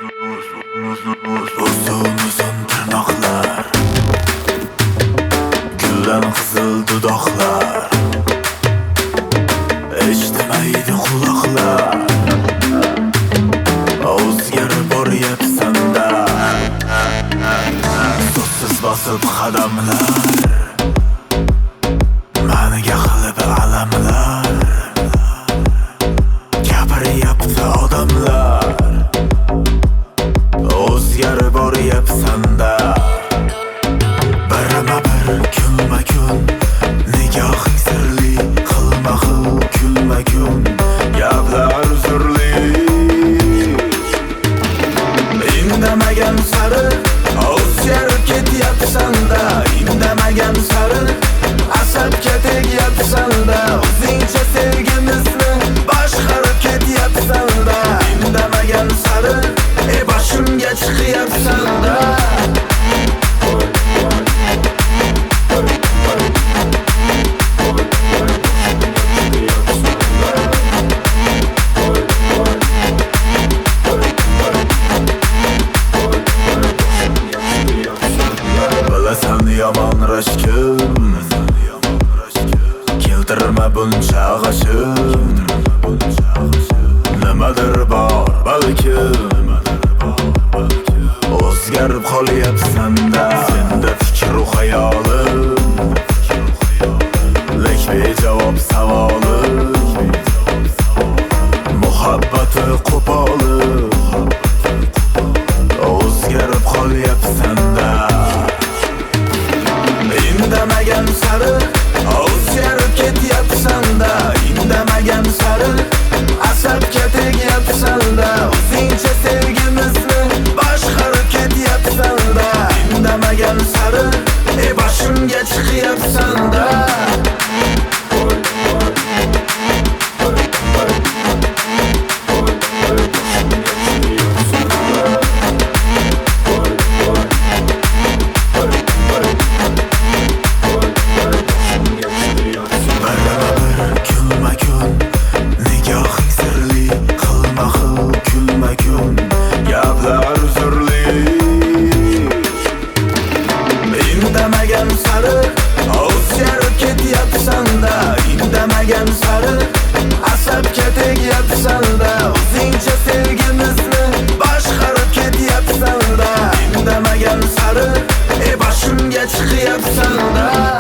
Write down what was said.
Uzun uzun tırnaklar, gülden kızıl dudaklar, eşitmeydi kulaklar. O'zgarib boryapsan da, so'zsiz bosib qadamlar, maniga qilib alamlar, gapiryapti odamlar. O'zgarib boryapsan da, birma-bir kunma-kun, nigohing sirli, xilma-xil kunma-kun, gaplar uzrli. Indamagan sari o'zgarib ketyapsan da, indamagan sari asabga tegyapsan da, o'zingcha sevgimizni boshqarib ketyapsan da. Indamagan sari boshimga chiqyapsan da. Bilasan yomon rashkim, keltirma buncha g'ashim. Nimadir bor balkim, o'zgarib qolyapsan da. Senda fikru xayolim, lek bejavob savolim, muhabbati qo'polib, o'zgarib qolyapsan da. Indamagan sari o'zgarib ketyapsan da, indamagan sari asabga tegyapsan da, o'zingcha sevgimizni boshqarib ketyapsan da. Indamagan sari boshimga chiqyapsan da. Indamagan sari o'zgarib ketyapsan da, indamagan sari asabga tegyapsan da, o'zingcha sevgimizni boshqarib ketyapsan da. Indamagan sari boshimga chiqyapsan da.